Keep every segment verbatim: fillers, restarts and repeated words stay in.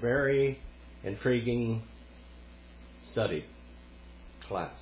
very intriguing study class.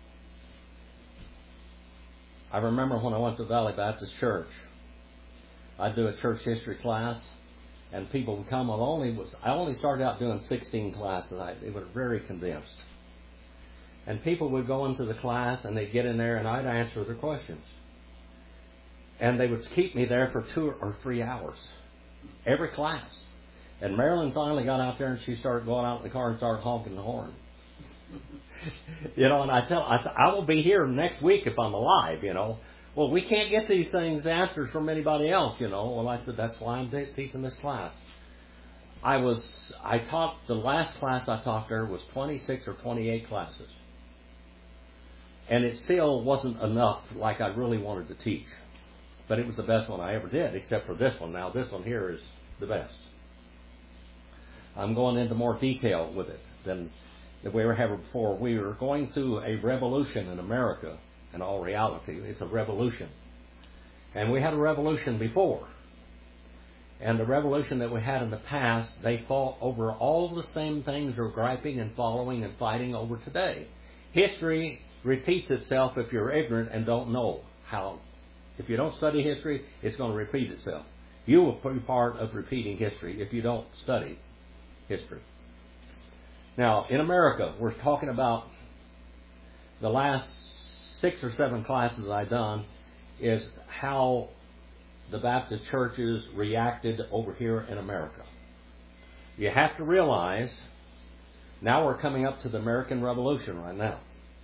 I remember when I went to Valley Baptist Church, I'd do a church history class, and people would come. I only was I only started out doing sixteen classes. I, it was very condensed. And people would go into the class, and they'd get in there, and I'd answer their questions. And they would keep me there for two or three hours, every class. And Marilyn finally got out there, and she started going out in the car and started honking the horn. You know, and I tell, I, I will be here next week if I'm alive, you know. Well, we can't get these things answers from anybody else, you know. Well, I said, that's why I'm te- teaching this class. I was, I taught, the last class I taught there was twenty-six or twenty-eight classes. And it still wasn't enough like I really wanted to teach. But it was the best one I ever did, except for this one. Now, this one here is the best. I'm going into more detail with it than that we ever have before. We were going through a revolution in America. In all reality, it's a revolution. And we had a revolution before. And the revolution that we had in the past, they fought over all the same things they're griping and following and fighting over today. History repeats itself if you're ignorant and don't know how. If you don't study history, it's going to repeat itself. You will be part of repeating history if you don't study history. Now, in America, we're talking about the last six or seven classes I've done is how the Baptist churches reacted over here in America. You have to realize, now we're coming up to the American Revolution right now.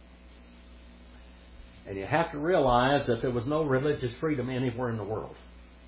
And you have to realize that there was no religious freedom anywhere in the world.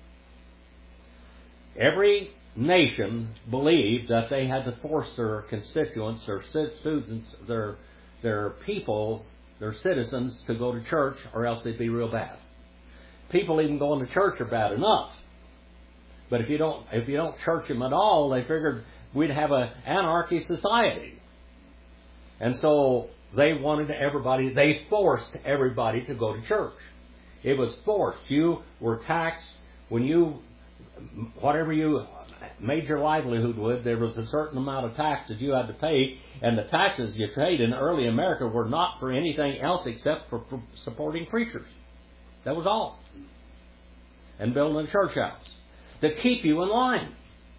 Every nation believed that they had to force their constituents, their students, their their people, their citizens to go to church, or else they'd be real bad. People even going to church are bad enough. But if you don't if you don't church them at all, they figured we'd have an anarchy society. And so they wanted everybody, they forced everybody to go to church. It was forced. You were taxed when you, whatever you made your livelihood with, there was a certain amount of tax that you had to pay, and the taxes you paid in early America were not for anything else except for, for supporting preachers. That was all. And building a church house to keep you in line.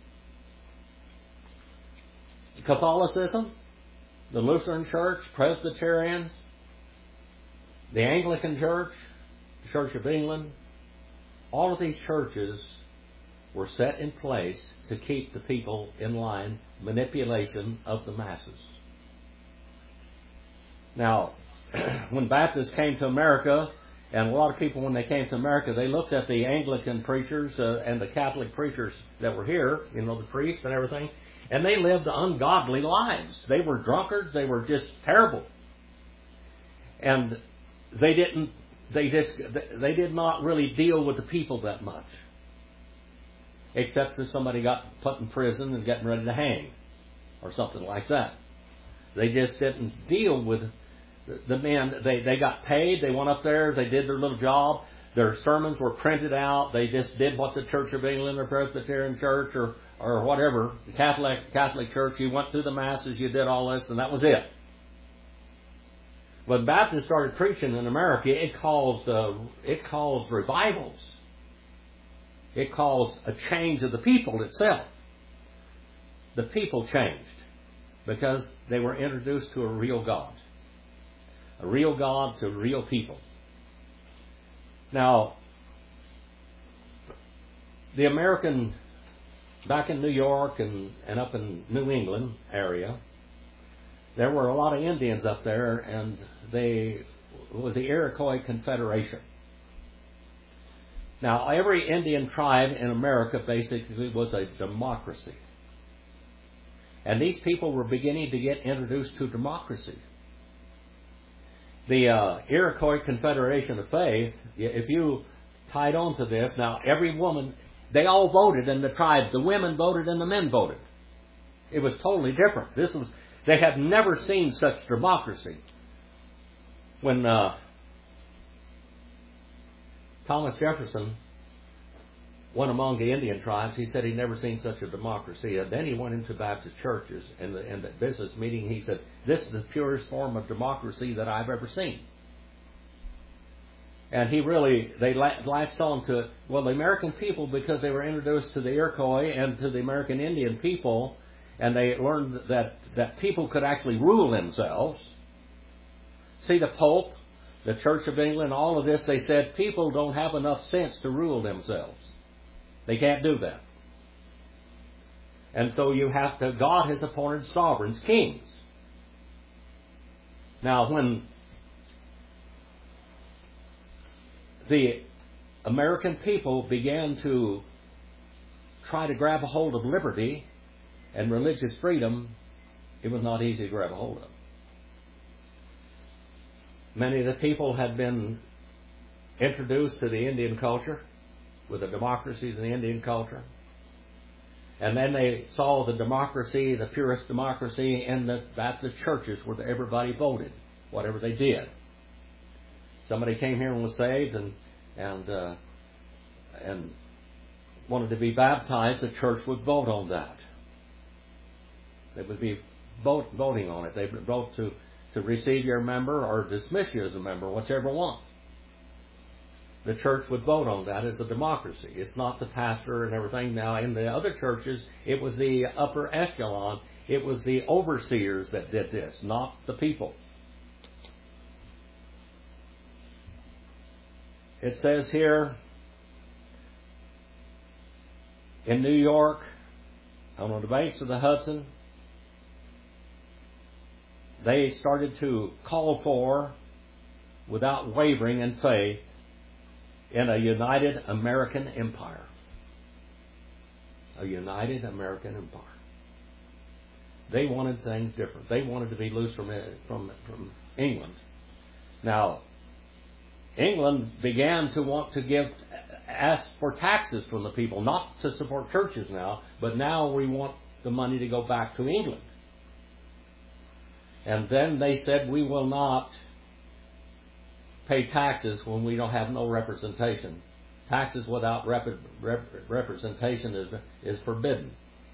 Catholicism, the Lutheran Church, Presbyterian, the Anglican Church, the Church of England, all of these churches were set in place to keep the people in line, manipulation of the masses. Now, when Baptists came to America, and a lot of people when they came to America, they looked at the Anglican preachers uh, and the Catholic preachers that were here, you know, the priests and everything, and they lived ungodly lives. They were drunkards. They were just terrible. And they didn't, they just, they did not really deal with the people that much. Except if somebody got put in prison and getting ready to hang or something like that. They just didn't deal with the men. They, they got paid. They went up there. They did their little job. Their sermons were printed out. They just did what the Church of England or Presbyterian Church or, or whatever, the Catholic, Catholic Church, you went through the masses, you did all this, and that was it. When Baptists started preaching in America, it caused, uh, it caused revivals. It caused a change of the people itself. The people changed because they were introduced to a real God. A real God to real people. Now, the American, back in New York and, and up in New England area, there were a lot of Indians up there, and they, it was the Iroquois Confederation. Now, every Indian tribe in America basically was a democracy. And these people were beginning to get introduced to democracy. The uh, Iroquois Confederation of Faith, if you tied on to this, now every woman, they all voted in the tribe. The women voted and the men voted. It was totally different. This was, they had never seen such democracy. When uh, Thomas Jefferson went among the Indian tribes. He said he'd never seen such a democracy. And then he went into Baptist churches, and the, in the business meeting, he said, "This is the purest form of democracy that I've ever seen." And he really, they latched on to, well, the American people, because they were introduced to the Iroquois and to the American Indian people, and they learned that, that people could actually rule themselves. See, the Pope, the Church of England, all of this, they said people don't have enough sense to rule themselves. They can't do that. And so you have to, God has appointed sovereigns, kings. Now, when the American people began to try to grab a hold of liberty and religious freedom, it was not easy to grab a hold of. Many of the people had been introduced to the Indian culture, with the democracies in the Indian culture. And then they saw the democracy, the purest democracy, in the Baptist churches where everybody voted, whatever they did. Somebody came here and was saved and and uh, and wanted to be baptized, the church would vote on that. They would be vote, voting on it. They would vote to, to receive your member or dismiss you as a member, whichever one. The church would vote on that as a democracy. It's not the pastor and everything. Now, in the other churches, it was the upper echelon. It was the overseers that did this, not the people. It says here, in New York, on the banks of the Hudson, they started to call for, without wavering in faith, in a united American empire. A united American empire. They wanted things different. They wanted to be loose from, from, from England. Now, England began to want to give, ask for taxes from the people, not to support churches now, but now we want the money to go back to England. And then they said, we will not pay taxes when we don't have no representation. Taxes without rep- rep- representation is, is forbidden.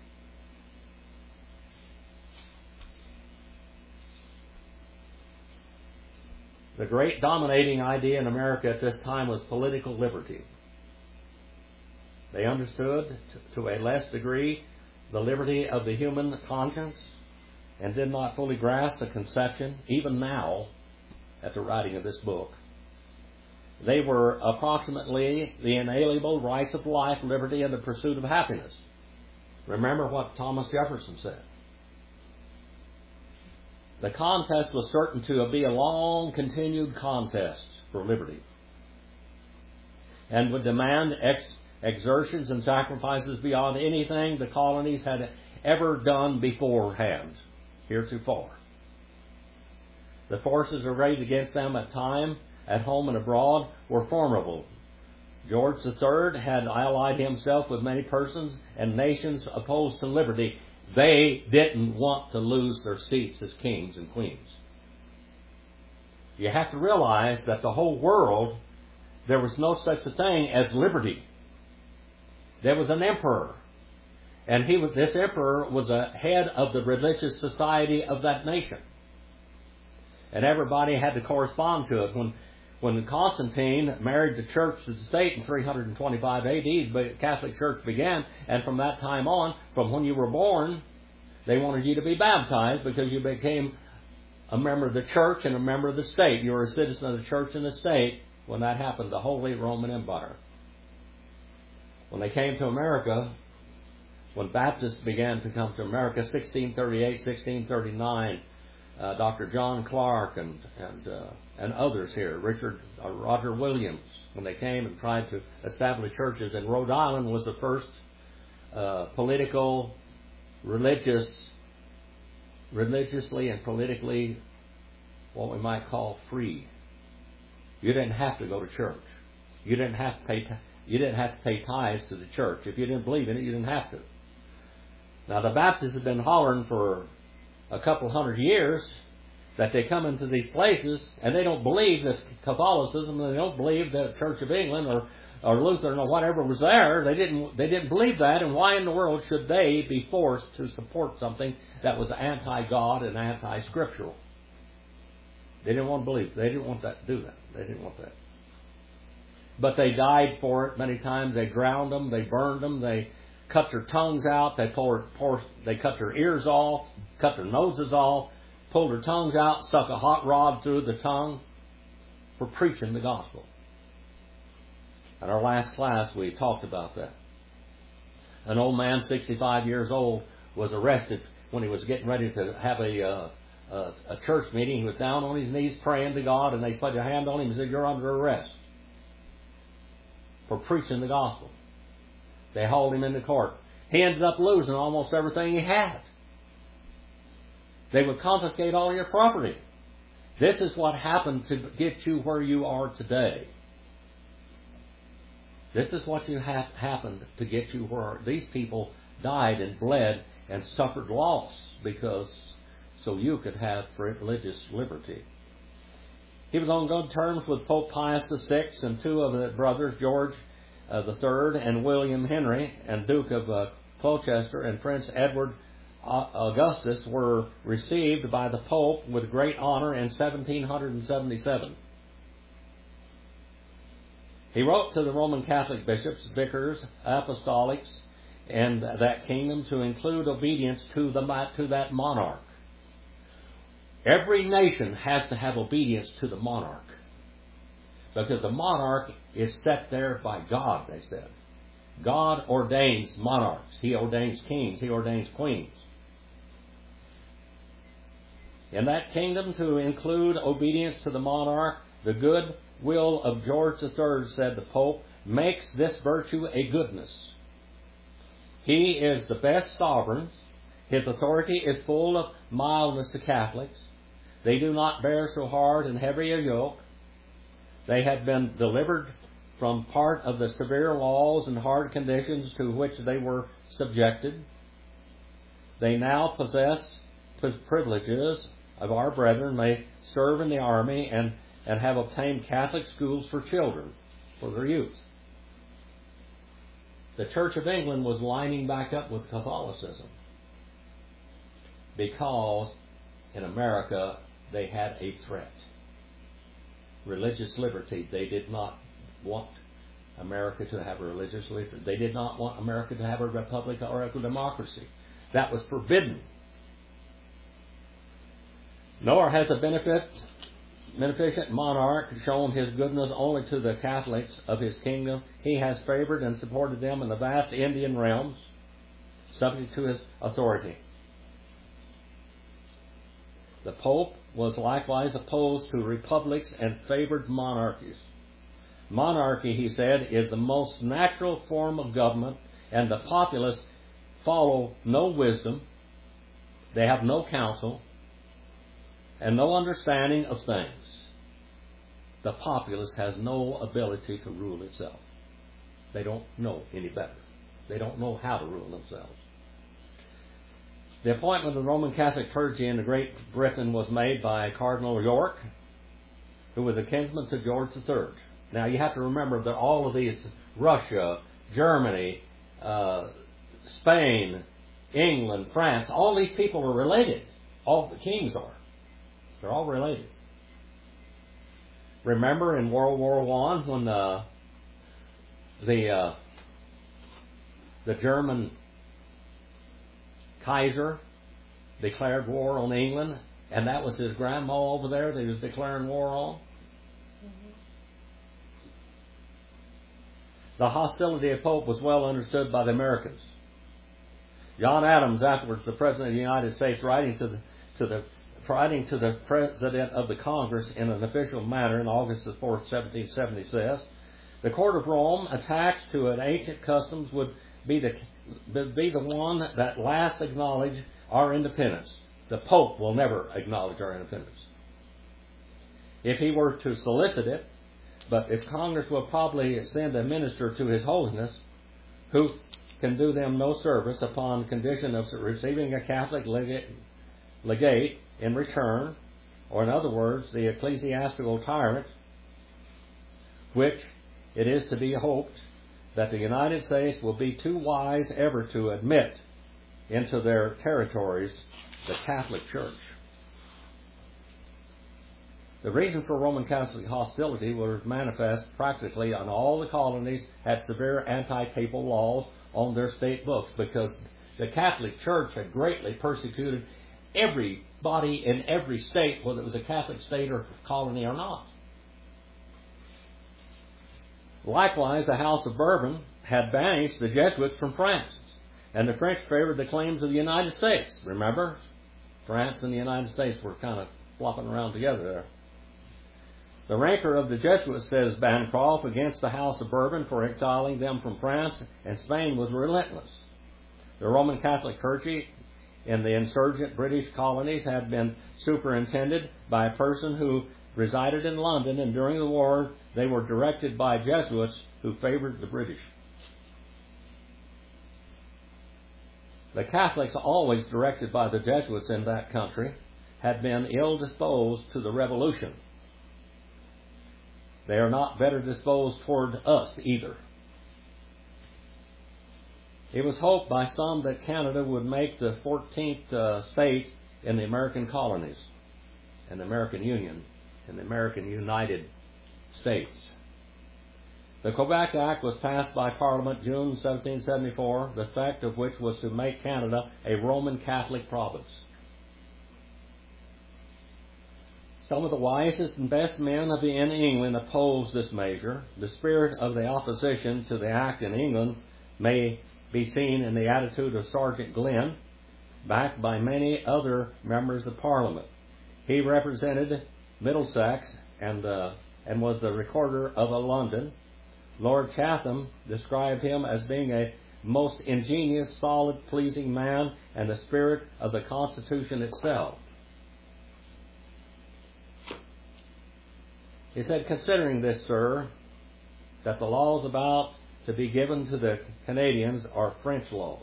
The great dominating idea in America at this time was political liberty. They understood, to, to a less degree, the liberty of the human conscience and did not fully grasp the conception, even now, at the writing of this book. They were approximately the inalienable rights of life, liberty, and the pursuit of happiness. Remember what Thomas Jefferson said. The contest was certain to be a long continued contest for liberty, and would demand ex- exertions and sacrifices beyond anything the colonies had ever done beforehand, heretofore. The forces arrayed against them at time, at home and abroad, were formidable. George the Third had allied himself with many persons and nations opposed to liberty. They didn't want to lose their seats as kings and queens. You have to realize that the whole world, there was no such a thing as liberty. There was an emperor. And he was, this emperor was a head of the religious society of that nation. And everybody had to correspond to it. When When Constantine married the church to the state in three twenty-five A D, the Catholic Church began, and from that time on, from when you were born, they wanted you to be baptized because you became a member of the church and a member of the state. You were a citizen of the church and the state when that happened, the Holy Roman Empire. When they came to America, when Baptists began to come to America, sixteen thirty-eight, sixteen thirty-nine, uh, Doctor John Clark and and uh, and others here, Richard uh, Roger Williams, when they came and tried to establish churches. And Rhode Island was the first uh, political, religious, religiously and politically, what we might call free. You didn't have to go to church. You didn't have to pay. T- you didn't have to pay tithes to the church. If you didn't believe in it, you didn't have to. Now the Baptists have been hollering for a couple hundred years that they come into these places and they don't believe this Catholicism, and they don't believe the Church of England or or Lutheran or whatever was there. They didn't they didn't believe that, and why in the world should they be forced to support something that was anti-God and anti-scriptural? They didn't want to believe. They didn't want that to do that. They didn't want that. But they died for it many times. They drowned them. They burned them. They cut their tongues out. They poured, poured, they cut their ears off, cut their noses off, pulled their tongues out, stuck a hot rod through the tongue for preaching the gospel. In our last class, we talked about that. An old man, sixty-five years old, was arrested when he was getting ready to have a, uh, a, a church meeting. He was down on his knees praying to God, and they put their hand on him and said, "You're under arrest for preaching the gospel." They hauled him into court. He ended up losing almost everything he had. They would confiscate all your property. This is what happened to get you where you are today. This is what you have happened to get you where these people died and bled and suffered loss because so you could have religious liberty. He was on good terms with Pope Pius the Sixth and two of the brothers, George uh, the Third and William Henry, and Duke of uh, Colchester and Prince Edward Augustus were received by the Pope with great honor in seventeen seventy-seven. He wrote to the Roman Catholic bishops, vicars, apostolics, and that kingdom to include obedience to the to that monarch. Every nation has to have obedience to the monarch, because the monarch is set there by God, they said. God ordains monarchs. He ordains kings. He ordains queens. In that kingdom, to include obedience to the monarch, the good will of George the Third, said the Pope, makes this virtue a goodness. He is the best sovereign. His authority is full of mildness to Catholics. They do not bear so hard and heavy a yoke. They have been delivered from part of the severe laws and hard conditions to which they were subjected. They now possess privileges of our brethren, may serve in the army, and, and have obtained Catholic schools for children, for their youth. The Church of England was lining back up with Catholicism because in America they had a threat. Religious liberty. They did not want America to have a religious liberty. They did not want America to have a republic or a democracy. That was forbidden. Nor has the benefit, beneficent monarch shown his goodness only to the Catholics of his kingdom. He has favored and supported them in the vast Indian realms, subject to his authority. The Pope was likewise opposed to republics and favored monarchies. Monarchy, he said, is the most natural form of government, and the populace follow no wisdom. They have no counsel and no understanding of things. The populace has no ability to rule itself. They don't know any better. They don't know how to rule themselves. The appointment of the Roman Catholic clergy in Great Britain was made by Cardinal York, who was a kinsman to George the Third. Now you have to remember that all of these, Russia, Germany, uh, Spain, England, France, all these people are related. All the kings are. They're all related. Remember in World War One when uh, the uh, the German Kaiser declared war on England, and that was his grandma over there that he was declaring war on? Mm-hmm. The hostility of Pope was well understood by the Americans. John Adams, afterwards the President of the United States, writing to the to the writing to the President of the Congress in an official manner on August the fourth, seventeen seventy, says, "The Court of Rome, attached to an ancient customs, would be the be the one that last acknowledge our independence. The Pope will never acknowledge our independence. If he were to solicit it, but if Congress will probably send a minister to His Holiness, who can do them no service upon condition of receiving a Catholic legate, legate in return, or in other words, the ecclesiastical tyrant, which it is to be hoped that the United States will be too wise ever to admit into their territories the Catholic Church. The reason for Roman Catholic hostility was manifest practically on all the colonies had severe anti-papal laws on their state books, because the Catholic Church had greatly persecuted everybody in every state, whether it was a Catholic state or colony or not. Likewise, the House of Bourbon had banished the Jesuits from France, and the French favored the claims of the United States. Remember, France and the United States were kind of flopping around together there. The rancor of the Jesuits, says Bancroft, against the House of Bourbon for exiling them from France and Spain was relentless. The Roman Catholic clergy in the insurgent British colonies had been superintended by a person who resided in London, and during the war they were directed by Jesuits who favored the British. The Catholics, always directed by the Jesuits in that country, had been ill disposed to the revolution. They are not better disposed toward us either. It was hoped by some that Canada would make the fourteenth uh, state in the American colonies, in the American Union, in the American United States. The Quebec Act was passed by Parliament June seventeen seventy-four, the effect of which was to make Canada a Roman Catholic province. Some of the wisest and best men of the in England opposed this measure. The spirit of the opposition to the act in England may be seen in the attitude of Sergeant Glenn, backed by many other members of Parliament. He represented Middlesex and, uh, and was the recorder of a London. Lord Chatham described him as being a most ingenious, solid, pleasing man, and the spirit of the Constitution itself. He said, "Considering this, sir, that the laws about to be given to the Canadians are French laws,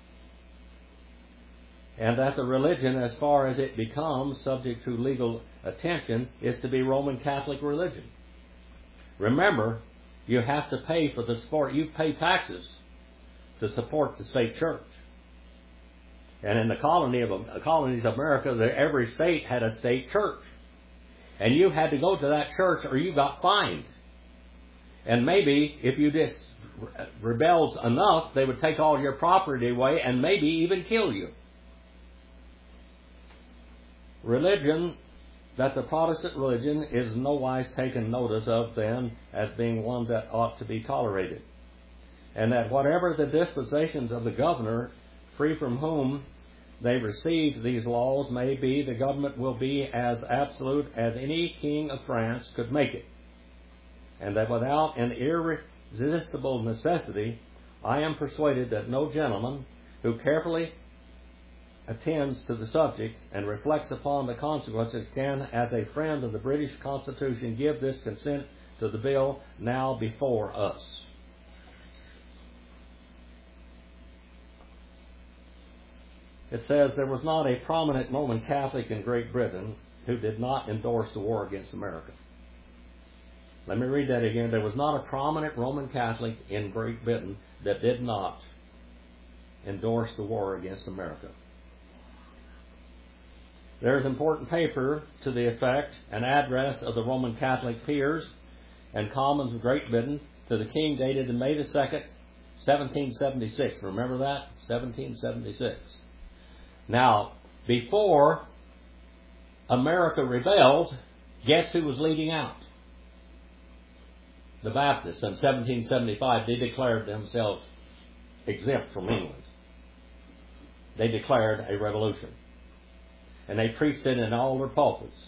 and that the religion, as far as it becomes subject to legal attention, is to be Roman Catholic religion. Remember, you have to pay for the support. You pay taxes to support the state church. And in the colony of uh, colonies of America, the, every state had a state church. And you had to go to that church or you got fined. And maybe if you just rebelled enough, they would take all your property away and maybe even kill you. Religion, that the Protestant religion is no wise taken notice of then as being one that ought to be tolerated. And that whatever the dispositions of the governor, free from whom they received these laws may be, the government will be as absolute as any king of France could make it. And that without an irresistible necessity, I am persuaded that no gentleman who carefully attends to the subject and reflects upon the consequences can, as a friend of the British Constitution, give this consent to the bill now before us." It says, "There was not a prominent Roman Catholic in Great Britain who did not endorse the war against America." Let me read that again. There was not a prominent Roman Catholic in Great Britain that did not endorse the war against America. There is important paper to the effect, an address of the Roman Catholic peers and commons of Great Britain to the King, dated May the second, seventeen seventy-six. Remember that? seventeen seventy-six. Now, before America rebelled, guess who was leading out? The Baptists. In seventeen seventy-five, they declared themselves exempt from England. They declared a revolution. And they preached it in all their pulpits.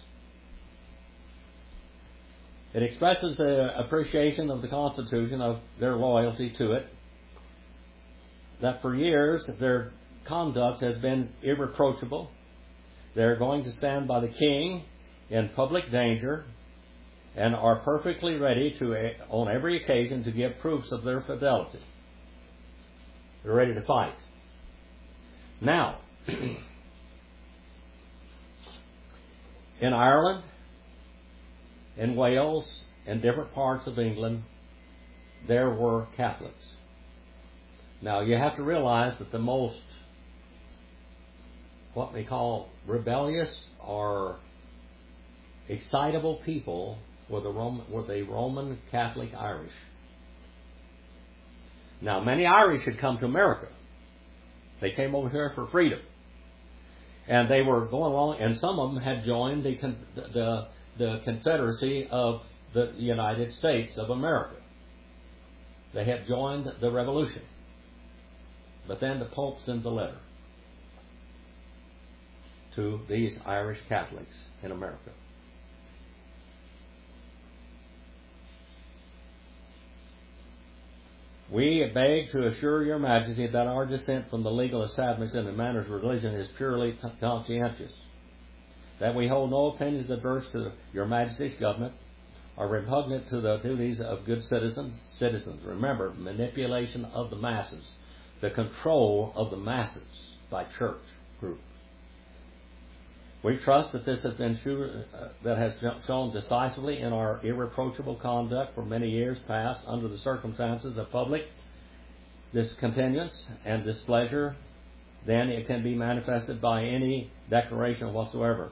It expresses the appreciation of the Constitution, of their loyalty to it, that for years their conduct has been irreproachable. They're going to stand by the King in public danger and are perfectly ready to, on every occasion, to give proofs of their fidelity. They're ready to fight. Now, in Ireland, in Wales, in different parts of England, there were Catholics. Now, you have to realize that the most, what we call rebellious or excitable people were the Roman, were the Roman Catholic Irish. Now, many Irish had come to America. They came over here for freedom. And they were going along, and some of them had joined the, the, the Confederacy of the United States of America. They had joined the Revolution. But then the Pope sends a letter to these Irish Catholics in America. We beg to assure your majesty that our dissent from the legal establishment and manners of religion is purely conscientious, that we hold no opinions adverse to your majesty's government or repugnant to the duties of good citizens. Citizens, remember, manipulation of the masses, the control of the masses by church group. We trust that this has been sure, uh, that has shown decisively in our irreproachable conduct for many years past under the circumstances of public discontinuance and displeasure. Then it can be manifested by any declaration whatsoever.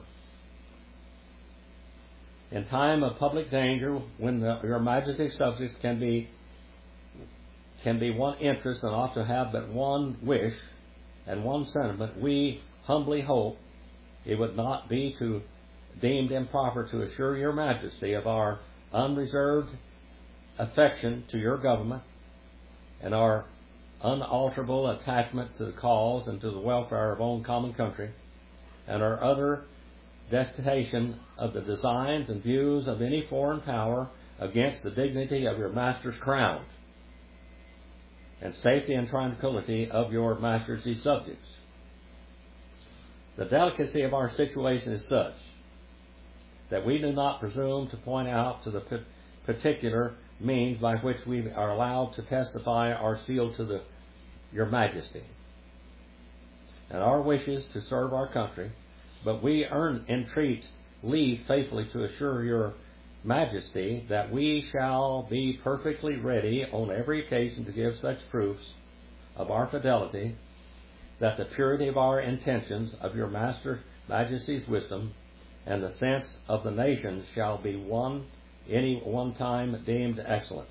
In time of public danger, when the, your Majesty's subjects can be can be one interest and ought to have but one wish and one sentiment, we humbly hope it would not be to, deemed improper to assure your majesty of our unreserved affection to your government and our unalterable attachment to the cause and to the welfare of our own common country, and our utter detestation of the designs and views of any foreign power against the dignity of your master's crown and safety and tranquility of your majesty's subjects. The delicacy of our situation is such that we do not presume to point out to the particular means by which we are allowed to testify our seal to the, your majesty and our wishes to serve our country, but we earn, entreat leave faithfully to assure your majesty that we shall be perfectly ready on every occasion to give such proofs of our fidelity, that the purity of our intentions, of your master majesty's wisdom, and the sense of the nations shall be one any one time deemed excellent.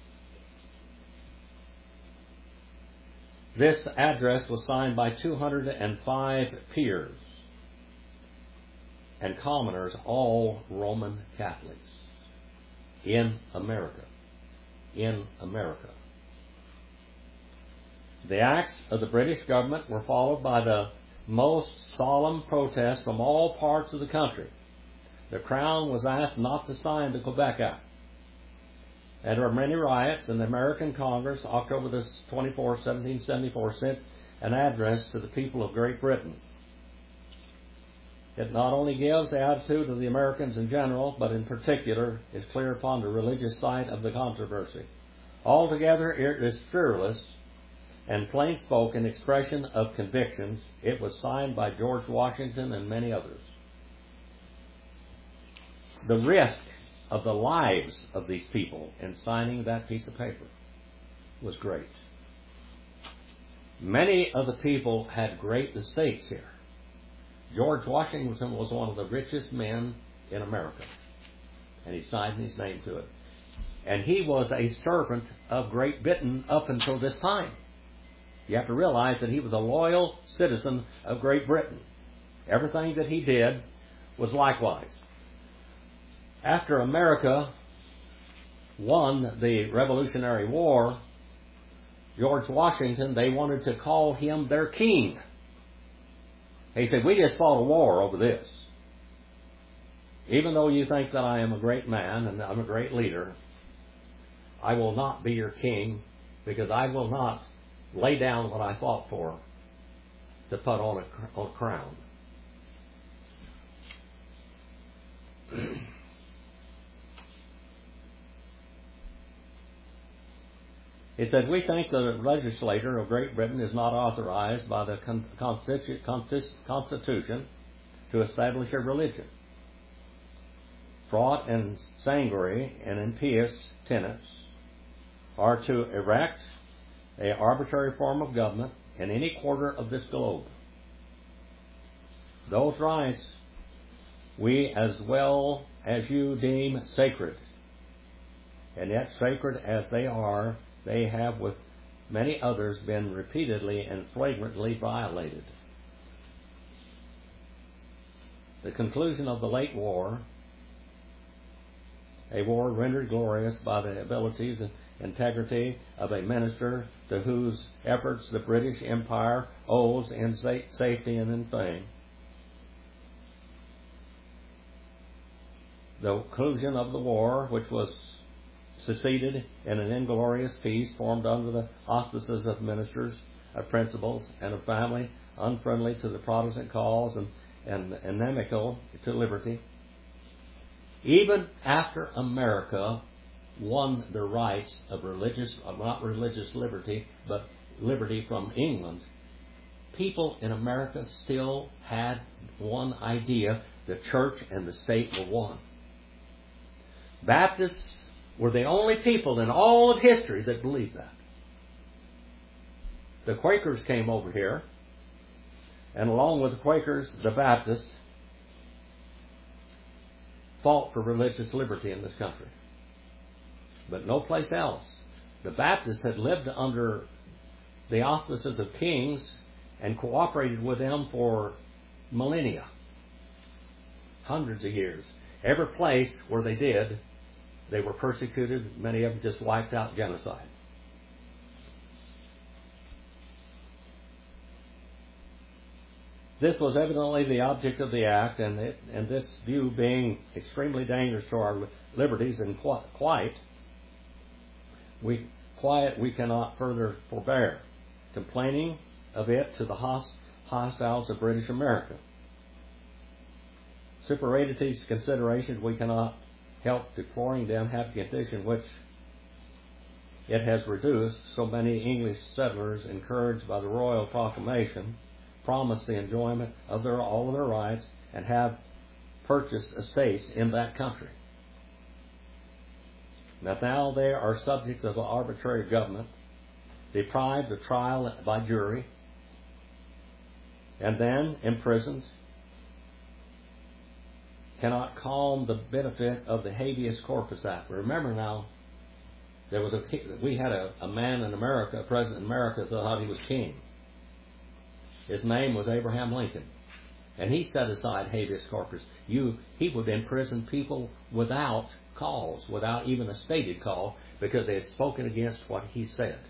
This address was signed by two hundred five peers and commoners, all Roman Catholics in America. In America. The acts of the British government were followed by the most solemn protest from all parts of the country. The Crown was asked not to sign the Quebec Act. And there were many riots, and the American Congress, October the twenty-fourth, seventeen seventy-four, sent an address to the people of Great Britain. It not only gives the attitude of the Americans in general, but in particular is clear upon the religious side of the controversy. Altogether, it is fearless and plain-spoken expression of convictions. It was signed by George Washington and many others. The risk of the lives of these people in signing that piece of paper was great. Many of the people had great estates here. George Washington was one of the richest men in America, and he signed his name to it. And he was a servant of Great Britain up until this time. You have to realize that he was a loyal citizen of Great Britain. Everything that he did was likewise. After America won the Revolutionary War, George Washington, they wanted to call him their king. He said, we just fought a war over this. Even though you think that I am a great man and I'm a great leader, I will not be your king, because I will not lay down what I fought for to put on a, on a crown. He said, we think that the legislature of Great Britain is not authorized by the Constitution to establish a religion fraught in sanguinary and impious tenets, are to erect an arbitrary form of government in any quarter of this globe. Those rights we as well as you deem sacred. And yet, sacred as they are, they have with many others been repeatedly and flagrantly violated. The conclusion of the late war, a war rendered glorious by the abilities and integrity of a minister to whose efforts the British Empire owes in safety and in fame. The conclusion of the war, which was succeeded in an inglorious peace formed under the auspices of ministers, of principles, and of family, unfriendly to the Protestant cause and, and inimical to liberty. Even after America won the rights of religious, not religious liberty, but liberty from England, people in America still had one idea: the church and the state were one. Baptists were the only people in all of history that believed that. The Quakers came over here, and along with the Quakers, the Baptists fought for religious liberty in this country. But no place else. The Baptists had lived under the auspices of kings and cooperated with them for millennia, hundreds of years. Every place where they did, they were persecuted. Many of them just wiped out, genocide. This was evidently the object of the act, and, it, and this view being extremely dangerous to our liberties and quite, we quiet we cannot further forbear complaining of it to the hostiles of British America. Superatities considerations, we cannot help deploring the unhappy condition which it has reduced so many English settlers, encouraged by the royal proclamation, promised the enjoyment of their all of their rights and have purchased estates in that country. That now they are subjects of an arbitrary government, deprived of trial by jury, and then imprisoned, cannot calm the benefit of the Habeas Corpus Act. Remember now, there was a we had a, a man in America, a president in America, that thought he was king. His name was Abraham Lincoln, and he set aside habeas corpus. You, he would imprison people without cause, without even a stated cause, because they had spoken against what he said.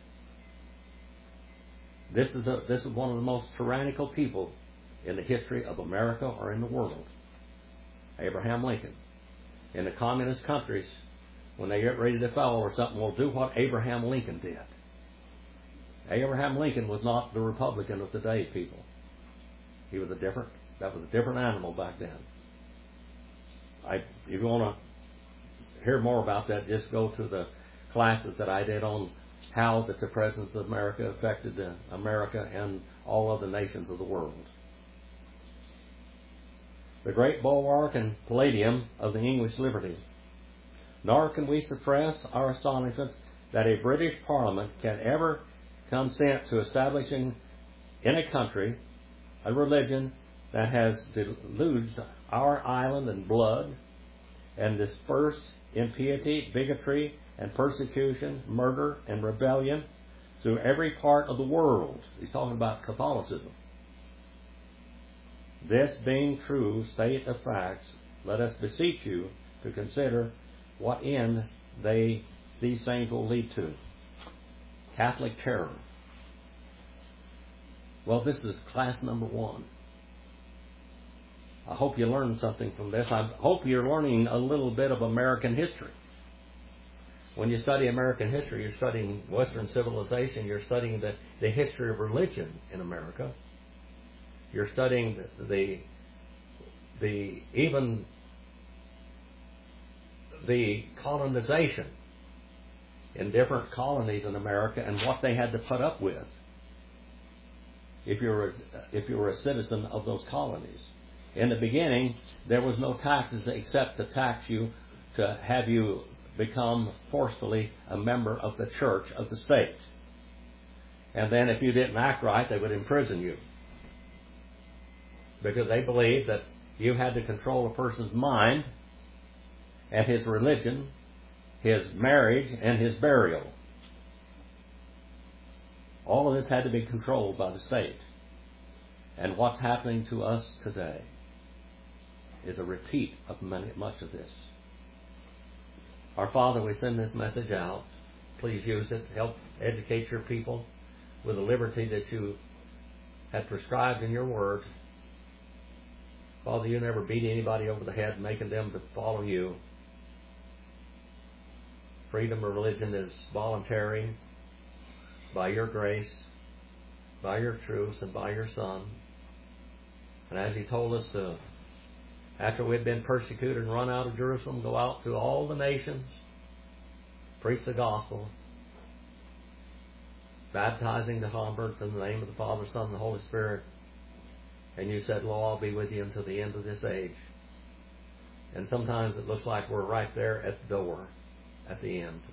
This is a, this is one of the most tyrannical people in the history of America or in the world. Abraham Lincoln. In the communist countries, when they get ready to fall or something, will do what Abraham Lincoln did. Abraham Lincoln was not the Republican of today, people. He was a different, that was a different animal back then. I, if you want to hear more about that, just go to the classes that I did on how that the presence of America affected the America and all other nations of the world. The great bulwark and palladium of the English liberty. Nor can we suppress our astonishment that a British Parliament can ever consent to establishing in a country a religion that has deluged our island in blood and dispersed impiety, bigotry, and persecution, murder, and rebellion through every part of the world. He's talking about Catholicism. This being true state of facts, let us beseech you to consider what end they these things will lead to. Catholic terror. Well, this is class number one. I hope you learned something from this. I hope you're learning a little bit of American history. When you study American history, you're studying Western civilization, you're studying the, the history of religion in America. You're studying the, the, the even the colonization in different colonies in America and what they had to put up with if you were if you were a citizen of those colonies. In the beginning, there was no taxes except to tax you to have you become forcefully a member of the church of the state. And then if you didn't act right, they would imprison you. Because they believed that you had to control a person's mind and his religion, his marriage, and his burial. All of this had to be controlled by the state. And what's happening to us today is a repeat of many, much of this. Our Father, we send this message out. Please use it to help educate your people with the liberty that you had prescribed in your word. Father, you never beat anybody over the head making them to follow you. Freedom of religion is voluntary by your grace, by your truth, and by your Son. And as He told us to, after we had been persecuted and run out of Jerusalem, go out to all the nations, preach the gospel, baptizing the converts in the name of the Father, Son, and the Holy Spirit. And you said, Lo, I'll be with you until the end of this age. And sometimes it looks like we're right there at the door, at the end.